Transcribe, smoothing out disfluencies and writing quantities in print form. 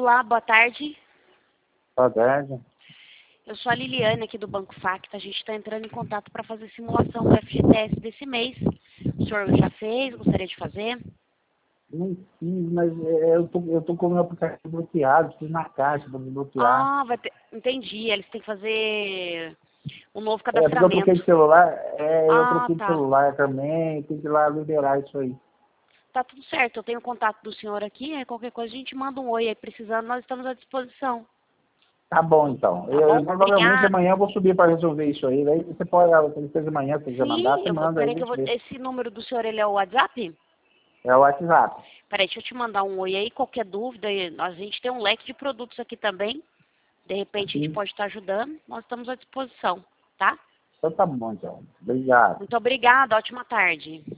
Olá, boa tarde. Boa tarde. Eu sou a Liliane aqui do Banco Facta. A gente está entrando em contato para fazer simulação do FGTS desse mês. O senhor já fez? Gostaria de fazer? Não fiz, mas eu tô com o meu aplicativo bloqueado, fiz na caixa para me bloquear. Ah, entendi. Eles têm que fazer um novo Porque eu troquei cadastramento. de celular, eu Ah, troquei de tá. celular também, tem que ir lá liberar isso aí. Tá tudo certo. Eu tenho o contato do senhor aqui. Qualquer coisa a gente manda um oi aí. Precisando, nós estamos à disposição. Tá bom, então. Tá Eu bom? provavelmente Obrigada. amanhã eu vou subir para resolver isso aí. Daí você pode, se ele fez amanhã, se quiser mandar, Sim, você manda aí, peraí a que eu gente vou. vê. Esse número do senhor, ele é o WhatsApp? É o WhatsApp. Peraí, deixa eu te mandar um oi aí. Qualquer dúvida, a gente tem um leque de produtos aqui também. De repente a gente Sim. pode estar ajudando. Nós estamos à disposição, tá? Então tá bom, então. Obrigado. Muito obrigada. Ótima tarde.